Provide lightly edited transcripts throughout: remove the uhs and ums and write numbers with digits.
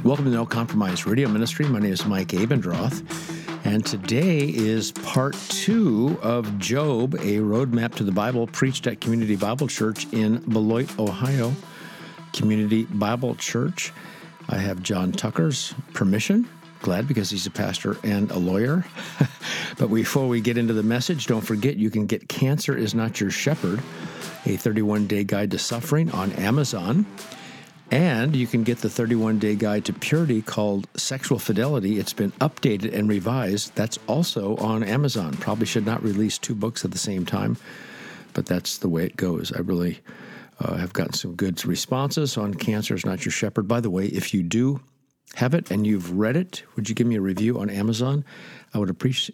Welcome to No Compromise Radio Ministry. My name is Mike Abendroth, and today is part 2 of Job, a roadmap to the Bible, preached at Community Bible Church in Beloit, Ohio. Community Bible Church. I have John Tucker's permission. Glad, because he's a pastor and a lawyer. But before we get into the message, don't forget you can get Cancer Is Not Your Shepherd, a 31-day guide to suffering on Amazon. And you can get the 31-day guide to purity called Sexual Fidelity. It's been updated and revised. That's also on Amazon. Probably should not release 2 books at the same time, but that's the way it goes. I really have gotten some good responses on Cancer Is Not Your Shepherd. By the way, if you do have it and you've read it, would you give me a review on Amazon? I would appreciate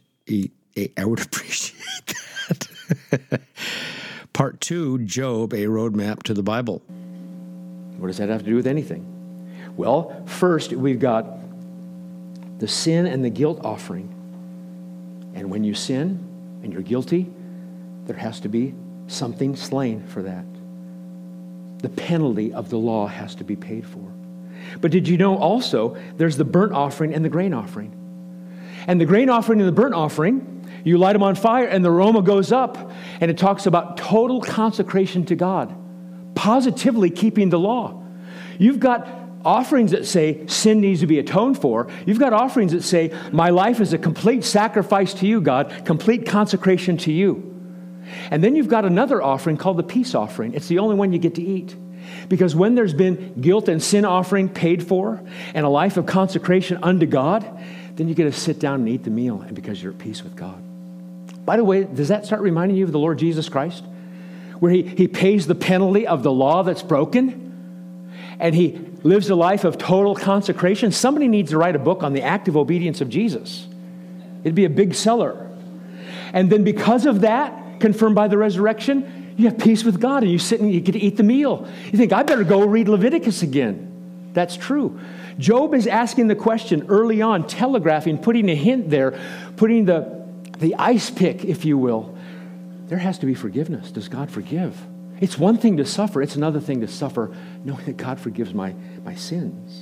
that. Part 2, Job, a roadmap to the Bible. What does that have to do with anything? Well, first, we've got the sin and the guilt offering. And when you sin and you're guilty, there has to be something slain for that. The penalty of the law has to be paid for. But did you know also there's the burnt offering and the grain offering? And the grain offering and the burnt offering, you light them on fire and the aroma goes up, and it talks about total consecration to God. Positively keeping the law. You've got offerings that say sin needs to be atoned for. You've got offerings that say my life is a complete sacrifice to you, God, complete consecration to you. And then you've got another offering called the peace offering. It's the only one you get to eat. Because when there's been guilt and sin offering paid for and a life of consecration unto God, then you get to sit down and eat the meal, and because you're at peace with God. By the way, does that start reminding you of the Lord Jesus Christ? Where he pays the penalty of the law that's broken, and he lives a life of total consecration. Somebody needs to write a book on the active obedience of Jesus. It'd be a big seller. And then because of that, confirmed by the resurrection, you have peace with God, and you sit and you get to eat the meal. You think, I better go read Leviticus again. That's true. Job is asking the question early on, telegraphing, putting a hint there, putting the ice pick, if you will. There has to be forgiveness. Does God forgive? It's one thing to suffer. It's another thing to suffer knowing that God forgives my sins.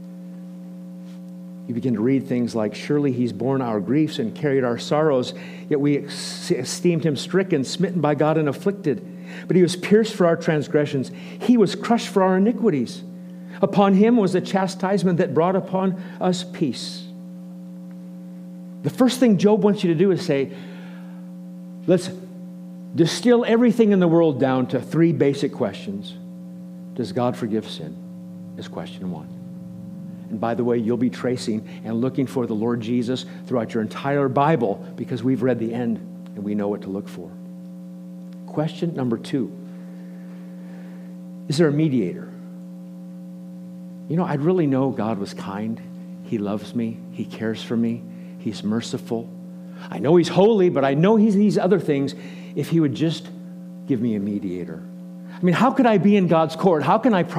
You begin to read things like, surely he's borne our griefs and carried our sorrows, yet we esteemed him stricken, smitten by God and afflicted. But he was pierced for our transgressions. He was crushed for our iniquities. Upon him was the chastisement that brought upon us peace. The first thing Job wants you to do is say, let's distill everything in the world down to 3 basic questions. Does God forgive sin? Is question 1. And by the way, you'll be tracing and looking for the Lord Jesus throughout your entire Bible, because we've read the end and we know what to look for. Question number 2. Is there a mediator? You know, I'd really know God was kind. He loves me. He cares for me. He's merciful. I know he's holy, but I know he's these other things. If he would just give me a mediator. I mean, how could I be in God's court? How can I be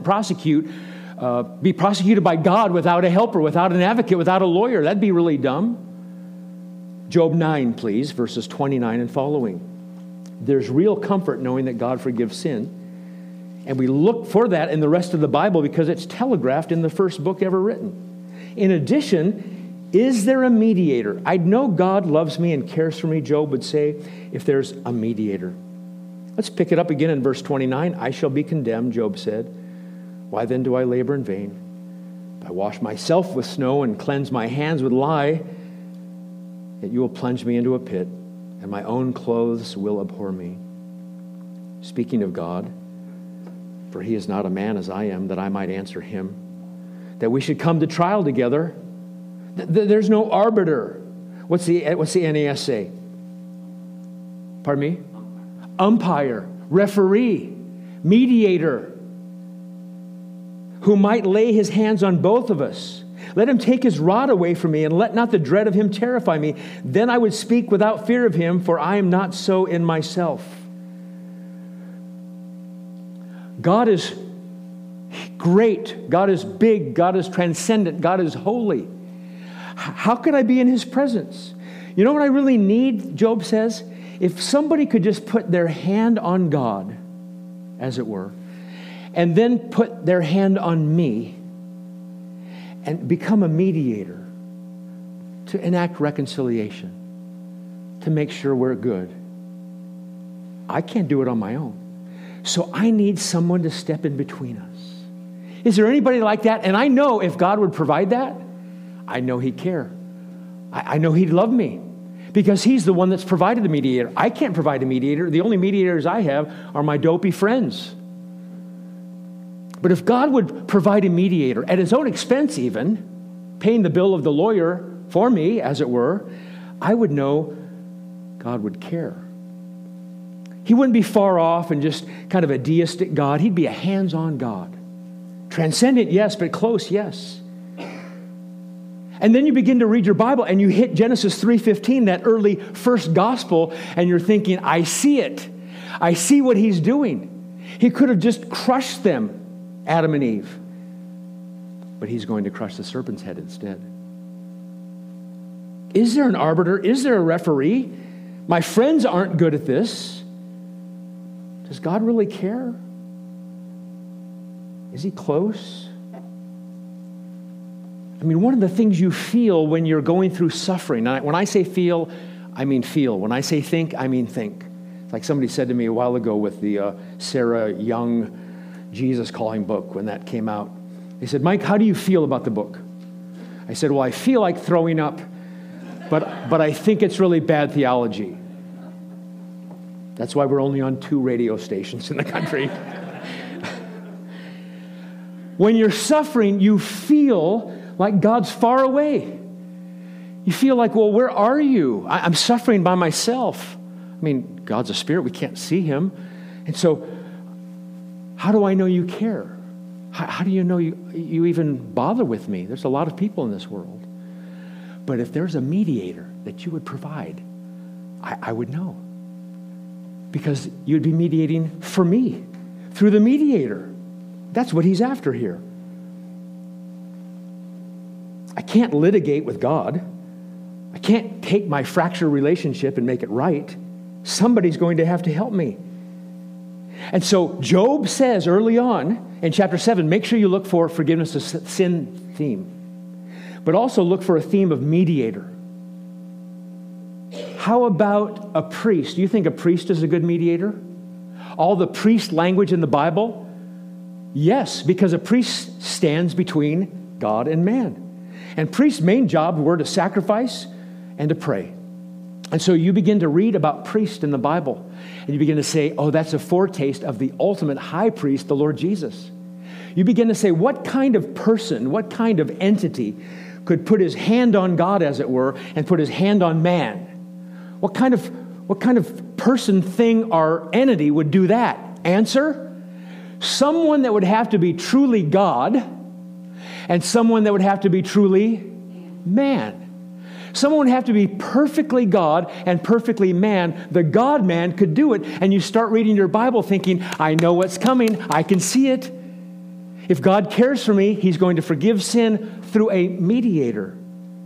prosecuted by God without a helper, without an advocate, without a lawyer? That'd be really dumb. Job 9, please, verses 29 and following. There's real comfort knowing that God forgives sin. And we look for that in the rest of the Bible because it's telegraphed in the first book ever written. In addition, is there a mediator? I know God loves me and cares for me, Job would say, if there's a mediator. Let's pick it up again in verse 29. I shall be condemned, Job said. Why then do I labor in vain? I wash myself with snow and cleanse my hands with lye, yet you will plunge me into a pit, and my own clothes will abhor me. Speaking of God, for he is not a man as I am, that I might answer him, that we should come to trial together. There's no arbiter. What's the NAS say? Pardon me? Umpire, referee, mediator, who might lay his hands on both of us. Let him take his rod away from me, and let not the dread of him terrify me. Then I would speak without fear of him, for I am not so in myself. God is great. God is big. God is transcendent. God is holy. How could I be in his presence? You know what I really need, Job says? If somebody could just put their hand on God, as it were, and then put their hand on me, and become a mediator to enact reconciliation, to make sure we're good. I can't do it on my own. So I need someone to step in between us. Is there anybody like that? And I know if God would provide that, I know He'd care. I know He'd love me because He's the one that's provided the mediator. I can't provide a mediator. The only mediators I have are my dopey friends. But if God would provide a mediator at His own expense even, paying the bill of the lawyer for me, as it were, I would know God would care. He wouldn't be far off and just kind of a deistic God. He'd be a hands-on God. Transcendent, yes, but close, yes. And then you begin to read your Bible and you hit Genesis 3:15, that early first gospel, and you're thinking, I see it. I see what He's doing. He could have just crushed them, Adam and Eve. But He's going to crush the serpent's head instead. Is there an arbiter? Is there a referee? My friends aren't good at this. Does God really care? Is He close? I mean, one of the things you feel when you're going through suffering, and when I say feel, I mean feel. When I say think, I mean think. It's like somebody said to me a while ago with the Sarah Young Jesus Calling book when that came out. They said, Mike, how do you feel about the book? I said, well, I feel like throwing up, but I think it's really bad theology. That's why we're only on 2 radio stations in the country. When you're suffering, you feel like God's far away. You feel like, well, where are you? I'm suffering by myself. I mean, God's a spirit. We can't see Him. And so, how do I know you care? How do you know you even bother with me? There's a lot of people in this world. But if there's a mediator that you would provide, I would know. Because you'd be mediating for me through the mediator. That's what He's after here. I can't litigate with God. I can't take my fractured relationship and make it right. Somebody's going to have to help me. And so Job says early on in chapter 7, make sure you look for forgiveness of sin theme. But also look for a theme of mediator. How about a priest? Do you think a priest is a good mediator? All the priest language in the Bible? Yes, because a priest stands between God and man. And priest's main job were to sacrifice and to pray. And so you begin to read about priests in the Bible, and you begin to say, oh, that's a foretaste of the ultimate high priest, the Lord Jesus. You begin to say, what kind of person, what kind of entity could put his hand on God, as it were, and put his hand on man? What kind of person, thing, or entity would do that? Answer, someone that would have to be truly God and someone that would have to be truly man. Someone would have to be perfectly God and perfectly man. The God-man could do it, and you start reading your Bible thinking, I know what's coming. I can see it. If God cares for me, He's going to forgive sin through a mediator.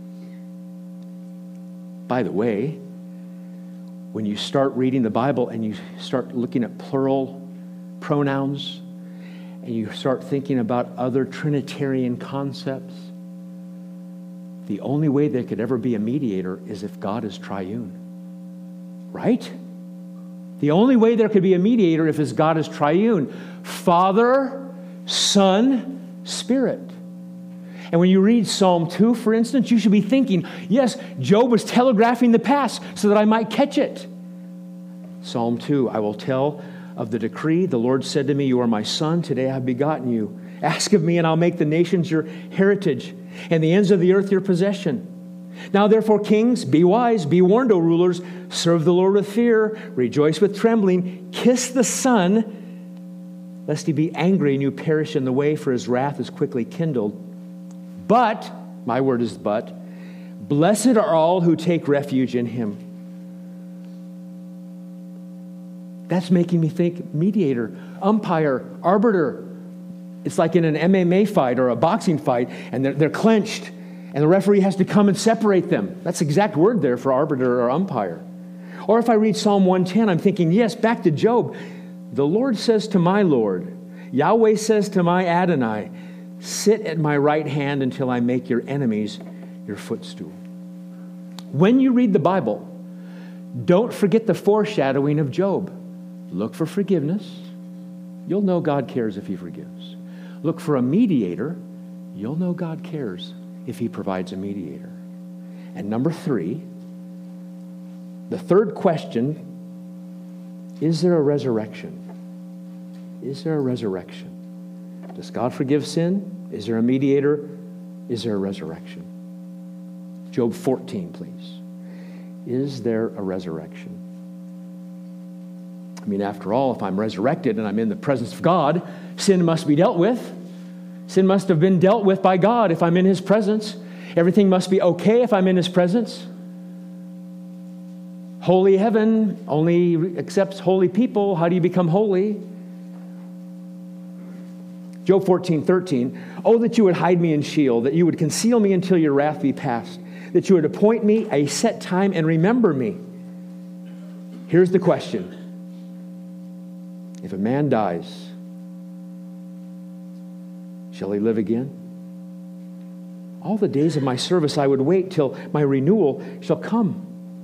By the way, when you start reading the Bible and you start looking at plural pronouns and you start thinking about other Trinitarian concepts, the only way there could ever be a mediator is if God is triune. Right? The only way there could be a mediator if God is triune. Father, Son, Spirit. And when you read Psalm 2, for instance, you should be thinking, yes, Job was telegraphing the past so that I might catch it. Psalm 2, I will tell of the decree. The Lord said to me, you are my son. Today I have begotten you. Ask of me, and I'll make the nations your heritage, and the ends of the earth your possession. Now therefore, kings, be wise, be warned, O rulers. Serve the Lord with fear. Rejoice with trembling. Kiss the Son, lest He be angry and you perish in the way, for His wrath is quickly kindled. But, my word is but, blessed are all who take refuge in Him. That's making me think mediator, umpire, arbiter. It's like in an MMA fight or a boxing fight, and they're clenched, and the referee has to come and separate them. That's the exact word there for arbiter or umpire. Or if I read Psalm 110, I'm thinking, yes, back to Job. The Lord says to my Lord, Yahweh says to my Adonai, Sit at my right hand until I make your enemies your footstool. When you read the Bible, don't forget the foreshadowing of Job. Look for forgiveness. You'll know God cares if he forgives. Look for a mediator. You'll know God cares if he provides a mediator. And number 3, the third question, is there a resurrection? Is there a resurrection? Does God forgive sin? Is there a mediator? Is there a resurrection? Job 14, please. Is there a resurrection? I mean, after all, if I'm resurrected and I'm in the presence of God, sin must be dealt with. Sin must have been dealt with by God if I'm in his presence. Everything must be okay if I'm in his presence. Holy heaven only accepts holy people. How do you become holy? Job 14:13. Oh, that you would hide me in Sheol, that you would conceal me until your wrath be past, that you would appoint me a set time and remember me. Here's the question. If a man dies, shall he live again? All the days of my service I would wait till my renewal shall come.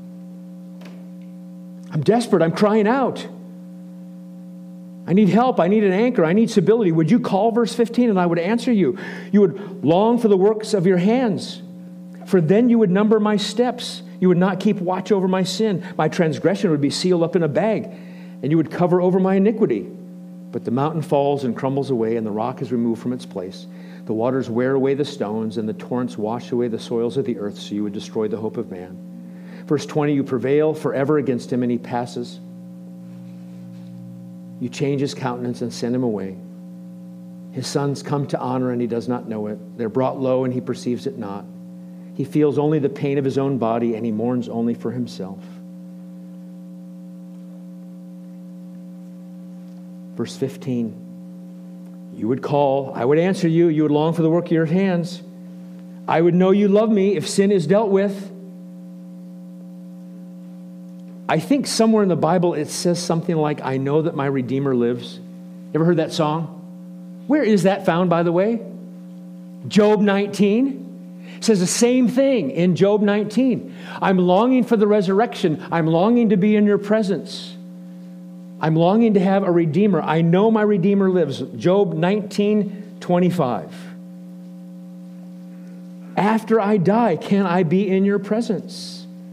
I'm desperate. I'm crying out. I need help. I need an anchor. I need stability. Would you call, verse 15, and I would answer you? You would long for the works of your hands, for then you would number my steps. You would not keep watch over my sin. My transgression would be sealed up in a bag, and you would cover over my iniquity. But the mountain falls and crumbles away, and the rock is removed from its place. The waters wear away the stones, and the torrents wash away the soils of the earth, so you would destroy the hope of man. Verse 20, you prevail forever against him, and he passes. You change his countenance and send him away. His sons come to honor, and he does not know it. They're brought low, and he perceives it not. He feels only the pain of his own body, and he mourns only for himself. Verse 15, you would call, I would answer you, you would long for the work of your hands. I would know you love me if sin is dealt with. I think somewhere in the Bible it says something like, I know that my Redeemer lives. Ever heard that song? Where is that found, by the way? Job 19 says the same thing in Job 19. I'm longing for the resurrection. I'm longing to be in your presence. I'm longing to have a Redeemer. I know my Redeemer lives. Job 19:25. After I die, can I be in your presence?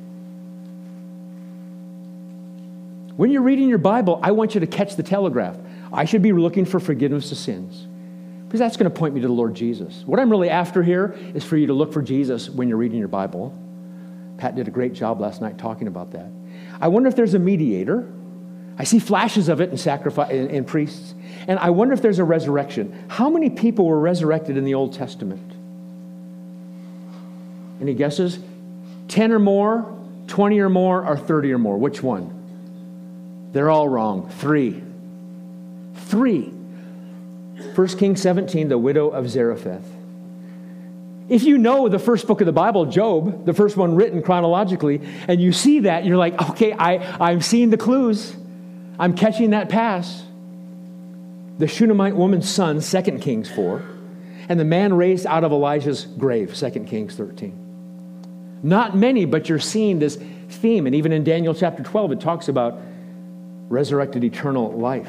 When you're reading your Bible, I want you to catch the telegraph. I should be looking for forgiveness of sins, because that's going to point me to the Lord Jesus. What I'm really after here is for you to look for Jesus when you're reading your Bible. Pat did a great job last night talking about that. I wonder if there's a mediator. I see flashes of it in sacrifice in priests. And I wonder if there's a resurrection. How many people were resurrected in the Old Testament? Any guesses? 10 or more, 20 or more, or 30 or more? Which one? They're all wrong. 3. 1 Kings 17, the widow of Zarephath. If you know the first book of the Bible, Job, the first one written chronologically, and you see that, you're like, okay, I'm seeing the clues. I'm catching that pass. The Shunammite woman's son, 2 Kings 4, and the man raised out of Elijah's grave, 2 Kings 13. Not many, but you're seeing this theme. And even in Daniel chapter 12, it talks about resurrected eternal life.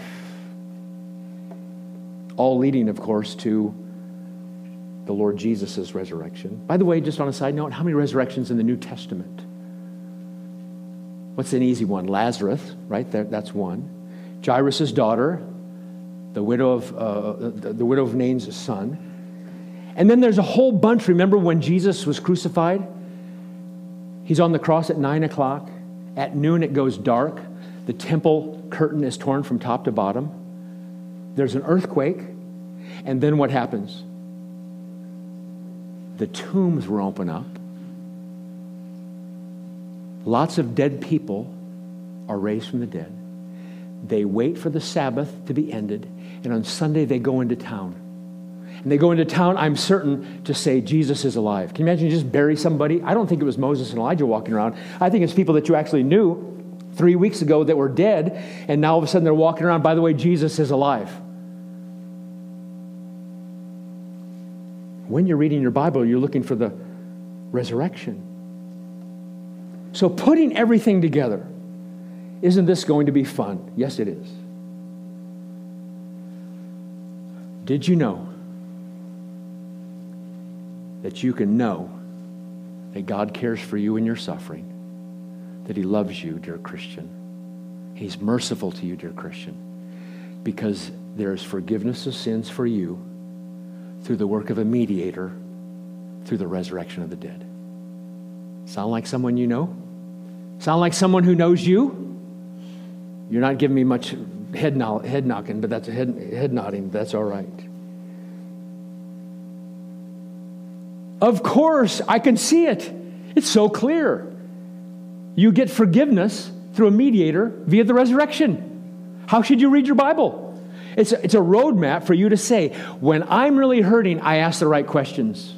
All leading, of course, to the Lord Jesus' resurrection. By the way, just on a side note, how many resurrections in the New Testament? What's an easy one? Lazarus, right? That's one. Jairus' daughter, the widow of Nain's son. And then there's a whole bunch. Remember when Jesus was crucified? He's on the cross at 9 o'clock. At noon, it goes dark. The temple curtain is torn from top to bottom. There's an earthquake. And then what happens? The tombs will open up. Lots of dead people are raised from the dead. They wait for the Sabbath to be ended. And on Sunday, they go into town. And they go into town, I'm certain, to say Jesus is alive. Can you imagine you just bury somebody? I don't think it was Moses and Elijah walking around. I think it's people that you actually knew 3 weeks ago that were dead, and now all of a sudden they're walking around, by the way, Jesus is alive. When you're reading your Bible, you're looking for the resurrection. So putting everything together, isn't this going to be fun? Yes, it is. Did you know that you can know that God cares for you in your suffering, that He loves you, dear Christian? He's merciful to you, dear Christian, because there is forgiveness of sins for you through the work of a mediator, through the resurrection of the dead. Sound like someone you know? Sound like someone who knows you? You're not giving me much head knocking, but that's a head nodding. That's all right. Of course, I can see it. It's so clear. You get forgiveness through a mediator via the resurrection. How should you read your Bible? It's a roadmap for you to say, when I'm really hurting, I ask the right questions.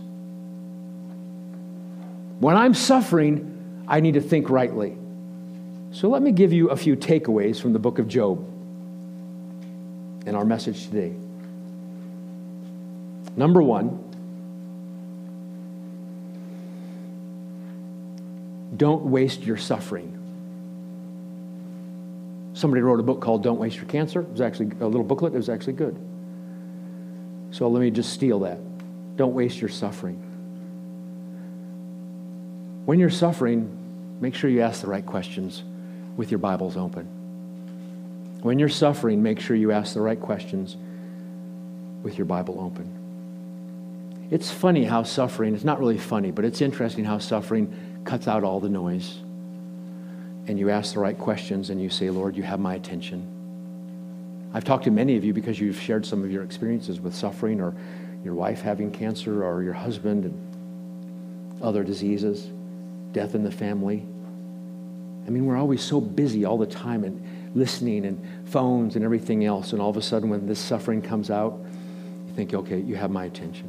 When I'm suffering, I need to think rightly. So let me give you a few takeaways from the book of Job in our message today. Number one, don't waste your suffering. Somebody wrote a book called Don't Waste Your Cancer. It was actually a little booklet. It was actually good. So let me just steal that. Don't waste your suffering. When you're suffering, make sure you ask the right questions with your Bibles open. When you're suffering, make sure you ask the right questions with your Bible open. It's funny how suffering, it's not really funny, but it's interesting how suffering cuts out all the noise. And you ask the right questions and you say, Lord, you have my attention. I've talked to many of you because you've shared some of your experiences with suffering, or your wife having cancer, or your husband and other diseases, death in the family. I mean, we're always so busy all the time and listening and phones and everything else. And all of a sudden when this suffering comes out, you think, okay, you have my attention.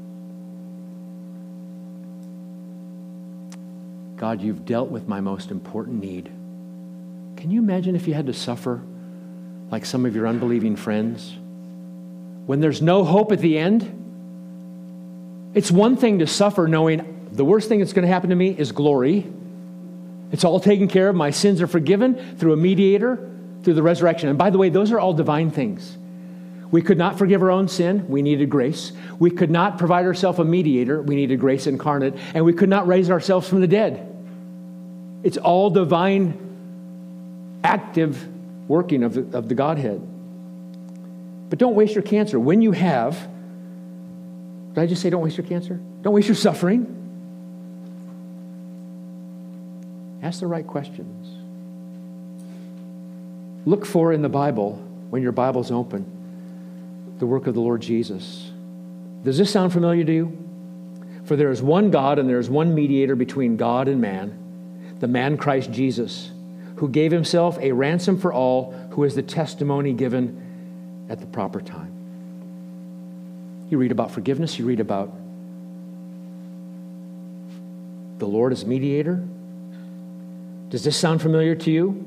God, you've dealt with my most important need. Can you imagine if you had to suffer like some of your unbelieving friends? When there's no hope at the end, it's one thing to suffer knowing the worst thing that's going to happen to me is glory. It's all taken care of. My sins are forgiven through a mediator, through the resurrection. And by the way, those are all divine things. We could not forgive our own sin. We needed grace. We could not provide ourselves a mediator. We needed grace incarnate. And we could not raise ourselves from the dead. It's all divine, active working of the Godhead. But don't waste your cancer. When you have, did I just say don't waste your cancer? Don't waste your suffering. Ask the right questions. Look for in the Bible, when your Bible's open, the work of the Lord Jesus. Does this sound familiar to you? For there is one God and there is one mediator between God and man, the man Christ Jesus, who gave himself a ransom for all, who is the testimony given at the proper time. You read about forgiveness. You read about the Lord as mediator. Does this sound familiar to you?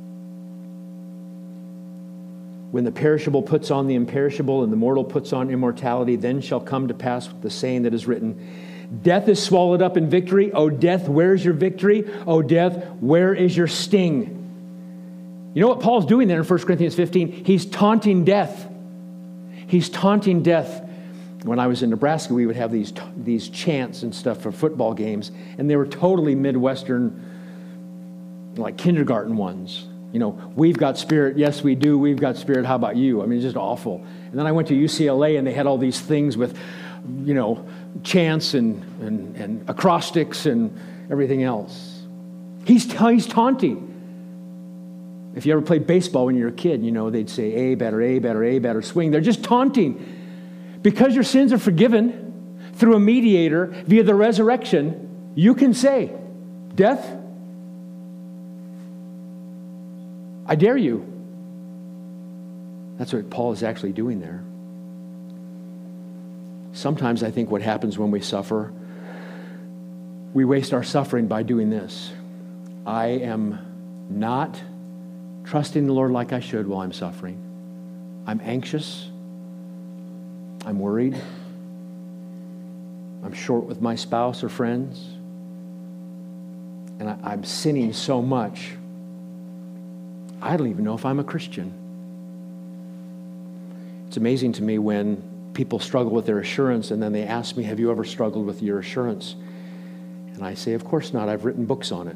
When the perishable puts on the imperishable and the mortal puts on immortality, then shall come to pass the saying that is written, death is swallowed up in victory. O death, where's your victory? O death, where is your sting? You know what Paul's doing there in 1 Corinthians 15? He's taunting death. He's taunting death. When I was in Nebraska, we would have these chants and stuff for football games, and they were totally Midwestern, like kindergarten ones. You know, we've got spirit. Yes, we do. We've got spirit. How about you? I mean, it's just awful. And then I went to UCLA, and they had all these things with, you know, chants and acrostics and everything else. He's taunting. If you ever played baseball when you were a kid, you know, they'd say, A, batter, swing. They're just taunting. Because your sins are forgiven through a mediator via the resurrection, you can say, death, I dare you. That's what Paul is actually doing there. Sometimes I think what happens when we suffer, we waste our suffering by doing this. I am not trusting the Lord like I should while I'm suffering. I'm anxious. I'm worried. I'm short with my spouse or friends, and I'm sinning so much, I don't even know if I'm a Christian. It's amazing to me when people struggle with their assurance and then they ask me, have you ever struggled with your assurance? And I say, of course not. I've written books on it.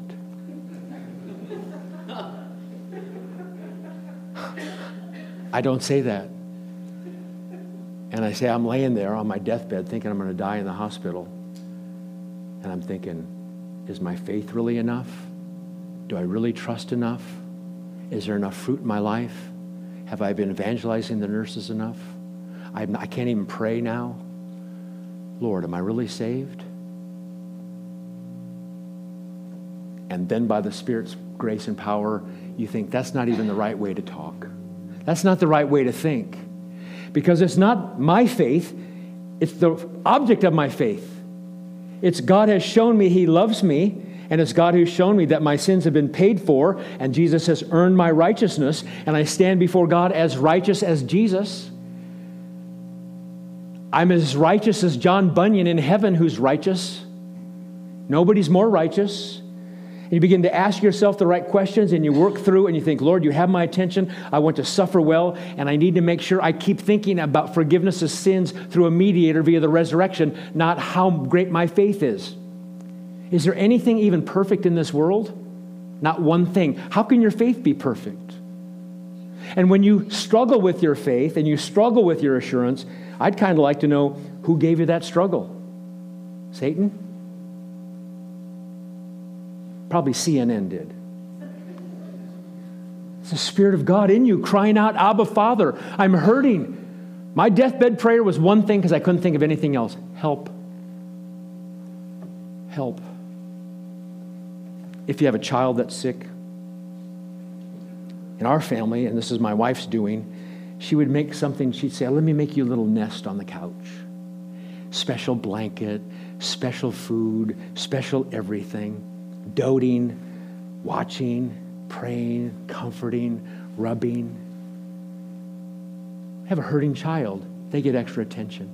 I don't say that. And I say, I'm laying there on my deathbed thinking I'm going to die in the hospital. And I'm thinking, is my faith really enough? Do I really trust enough? Is there enough fruit in my life? Have I been evangelizing the nurses enough? I can't even pray now. Lord, am I really saved? And then by the Spirit's grace and power, you think that's not even the right way to talk. That's not the right way to think. Because it's not my faith, it's the object of my faith. It's God has shown me He loves me, and it's God who's shown me that my sins have been paid for, and Jesus has earned my righteousness, and I stand before God as righteous as Jesus. I'm as righteous as John Bunyan in heaven, who's righteous. Nobody's more righteous. And you begin to ask yourself the right questions, and you work through, and you think, Lord, you have my attention. I want to suffer well, and I need to make sure I keep thinking about forgiveness of sins through a mediator via the resurrection, not how great my faith is. Is there anything even perfect in this world? Not one thing. How can your faith be perfect? And when you struggle with your faith and you struggle with your assurance, I'd kind of like to know who gave you that struggle. Satan? Probably CNN did. It's the Spirit of God in you crying out, Abba, Father, I'm hurting. My deathbed prayer was one thing because I couldn't think of anything else. Help. Help. If you have a child that's sick, in our family, and this is my wife's doing, she would make something, she'd say, let me make you a little nest on the couch. Special blanket, special food, special everything. Doting, watching, praying, comforting, rubbing. Have a hurting child, they get extra attention.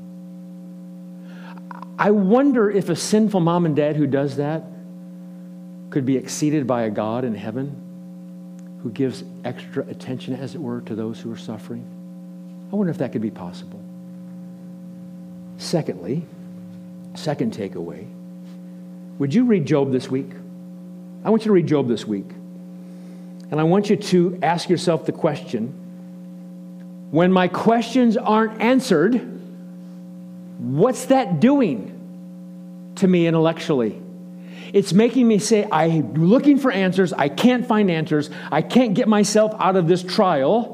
I wonder if a sinful mom and dad who does that could be exceeded by a God in heaven who gives extra attention, as it were, to those who are suffering. I wonder if that could be possible. Secondly, second takeaway, would you read Job this week? I want you to read Job this week. And I want you to ask yourself the question, when my questions aren't answered, what's that doing to me intellectually? It's making me say, I'm looking for answers. I can't find answers. I can't get myself out of this trial.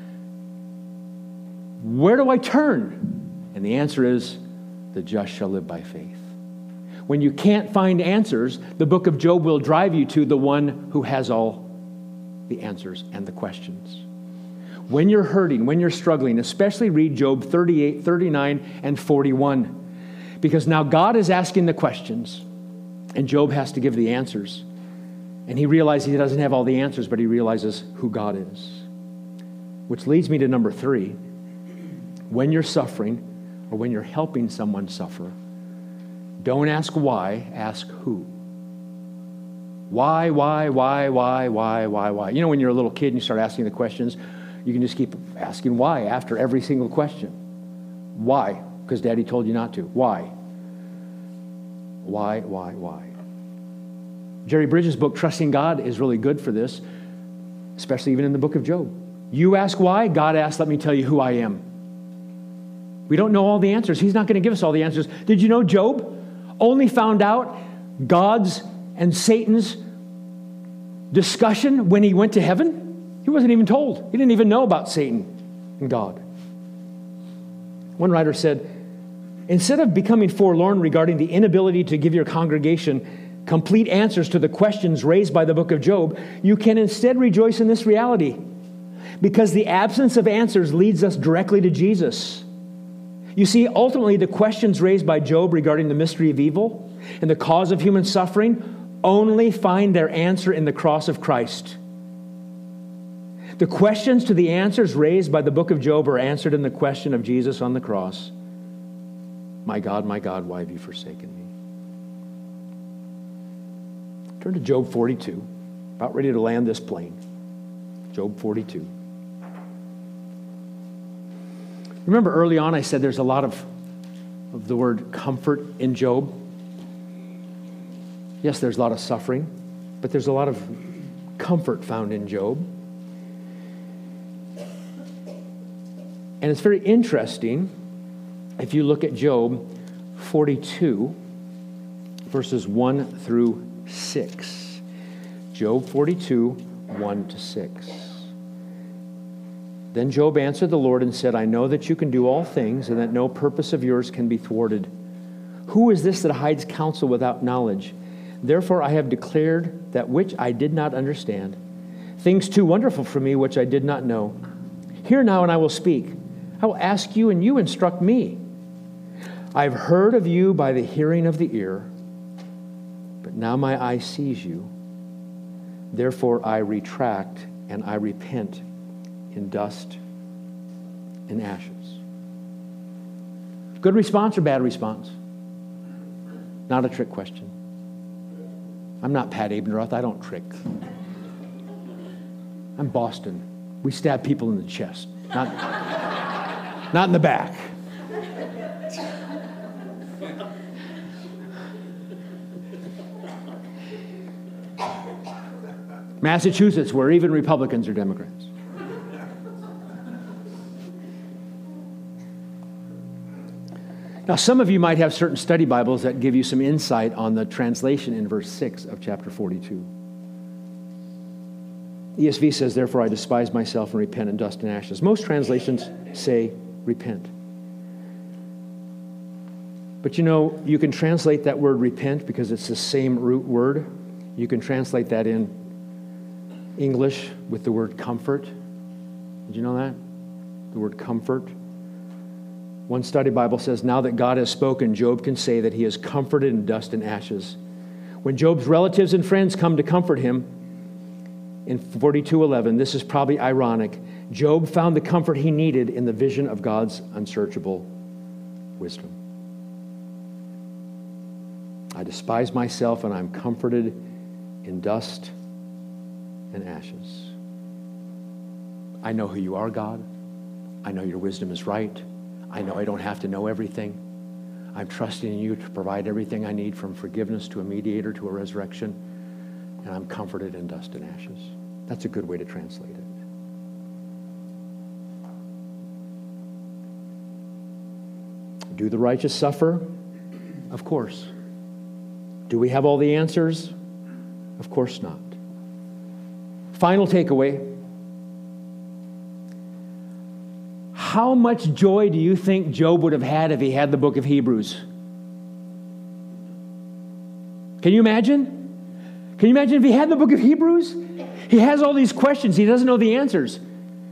Where do I turn? And the answer is, the just shall live by faith. When you can't find answers, the book of Job will drive you to the one who has all the answers and the questions. When you're hurting, when you're struggling, especially read Job 38, 39, and 41. Because now God is asking the questions, and Job has to give the answers. And he realizes he doesn't have all the answers, but he realizes who God is. Which leads me to number 3. When you're suffering, or when you're helping someone suffer, don't ask why, ask who. Why? You know, when you're a little kid and you start asking the questions, you can just keep asking why after every single question. Why? Because Daddy told you not to. Why? Why? Jerry Bridges' book, Trusting God, is really good for this, especially even in the book of Job. You ask why, God asks, let me tell you who I am. We don't know all the answers. He's not going to give us all the answers. Did you know Job only found out God's and Satan's discussion when he went to heaven? He wasn't even told. He didn't even know about Satan and God. One writer said, instead of becoming forlorn regarding the inability to give your congregation complete answers to the questions raised by the book of Job, you can instead rejoice in this reality, because the absence of answers leads us directly to Jesus. You see, ultimately, the questions raised by Job regarding the mystery of evil and the cause of human suffering only find their answer in the cross of Christ. The questions to the answers raised by the book of Job are answered in the question of Jesus on the cross. my God, why have you forsaken me? Turn to Job 42. About ready to land this plane. Job 42. Remember early on I said there's a lot of the word comfort in Job? Yes, there's a lot of suffering, but there's a lot of comfort found in Job. And it's very interesting if you look at Job 42, verses 1 through 6. Job 42, 1 to 6. Then Job answered the Lord and said, I know that you can do all things and that no purpose of yours can be thwarted. Who is this that hides counsel without knowledge? Therefore I have declared that which I did not understand, things too wonderful for me which I did not know. Hear now and I will speak. I will ask you and you instruct me. I have heard of you by the hearing of the ear, but now my eye sees you. Therefore I retract and I repent in dust and ashes. Good response or bad response? Not a trick question. I'm not Pat Abendroth. I don't trick. I'm Boston. We stab people in the chest, not in the back. Massachusetts, where even Republicans are Democrats. Now, some of you might have certain study Bibles that give you some insight on the translation in verse 6 of chapter 42. ESV says, therefore I despise myself and repent in dust and ashes. Most translations say repent. But you know, you can translate that word repent because it's the same root word. You can translate that in English with the word comfort. Did you know that? The word comfort. One study Bible says, now that God has spoken, Job can say that he is comforted in dust and ashes. When Job's relatives and friends come to comfort him, in 42:11, this is probably ironic, Job found the comfort he needed in the vision of God's unsearchable wisdom. I despise myself and I'm comforted in dust and ashes. I know who you are, God. I know your wisdom is right. I know I don't have to know everything. I'm trusting in you to provide everything I need, from forgiveness to a mediator to a resurrection. And I'm comforted in dust and ashes. That's a good way to translate it. Do the righteous suffer? Of course. Do we have all the answers? Of course not. Final takeaway. How much joy do you think Job would have had if he had the book of Hebrews? Can you imagine? Can you imagine if he had the book of Hebrews? He has all these questions. He doesn't know the answers.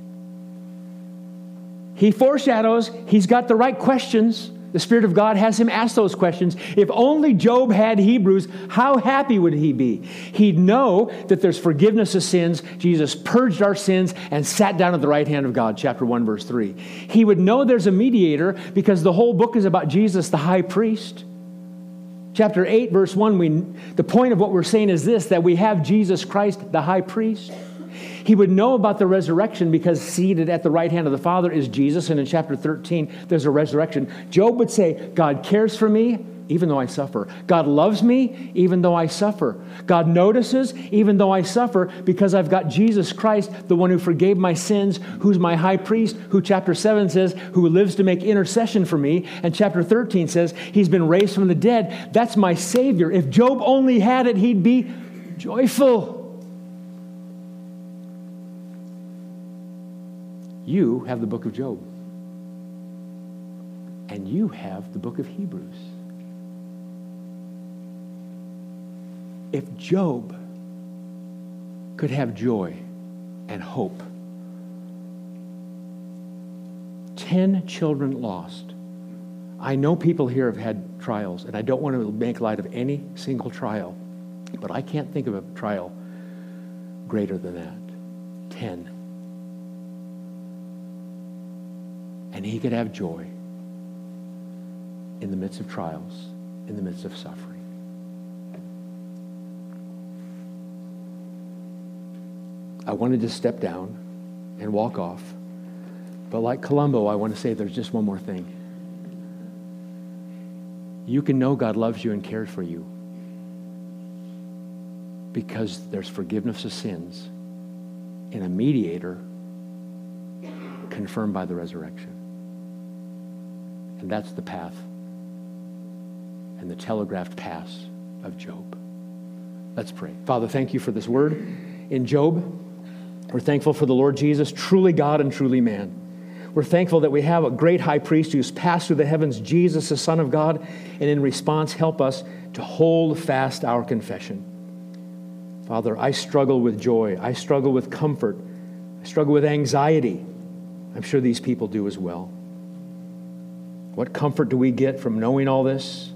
He foreshadows. He's got the right questions. The Spirit of God has him ask those questions. If only Job had Hebrews, how happy would he be? He'd know that there's forgiveness of sins. Jesus purged our sins and sat down at the right hand of God, chapter 1, verse 3. He would know there's a mediator because the whole book is about Jesus, the high priest. Chapter 8, verse 1, the point of what we're saying is this, that we have Jesus Christ, the high priest. He would know about the resurrection because seated at the right hand of the Father is Jesus. And in chapter 13, there's a resurrection. Job would say, God cares for me even though I suffer. God loves me even though I suffer. God notices even though I suffer because I've got Jesus Christ, the one who forgave my sins, who's my high priest, who chapter 7 says, who lives to make intercession for me. And chapter 13 says, he's been raised from the dead. That's my Savior. If Job only had it, he'd be joyful. You have the book of Job. And you have the book of Hebrews. If Job could have joy and hope, 10 children lost. I know people here have had trials, and I don't want to make light of any single trial, but I can't think of a trial greater than that. 10. And he could have joy. in the midst of trials, in the midst of suffering. I wanted to step down and walk off, but like Columbo, I want to say there's just one more thing. You can know God loves you and cares for you because there's forgiveness of sins in a mediator confirmed by the resurrection. And that's the path and the telegraphed paths of Job. Let's pray. Father, thank you for this word in Job. We're thankful for the Lord Jesus, truly God and truly man. We're thankful that we have a great high priest who's passed through the heavens, Jesus, the Son of God, and in response, help us to hold fast our confession. Father, I struggle with joy. I struggle with comfort. I struggle with anxiety. I'm sure these people do as well. What comfort do we get from knowing all this?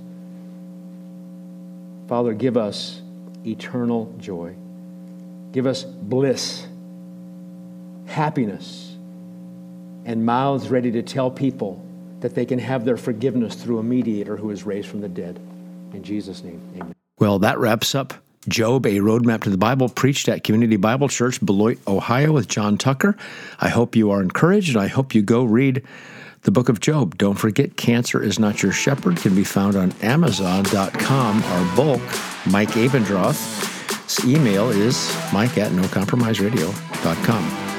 Father, give us eternal joy. Give us bliss, happiness, and mouths ready to tell people that they can have their forgiveness through a mediator who is raised from the dead. In Jesus' name, amen. Well, that wraps up Job, a Roadmap to the Bible, preached at Community Bible Church, Beloit, Ohio, with John Tucker. I hope you are encouraged, and I hope you go read the book of Job. Don't forget, Cancer Is Not Your Shepherd can be found on Amazon.com. Our bulk, Mike Abendroth's email is mike@nocompromiseradio.com.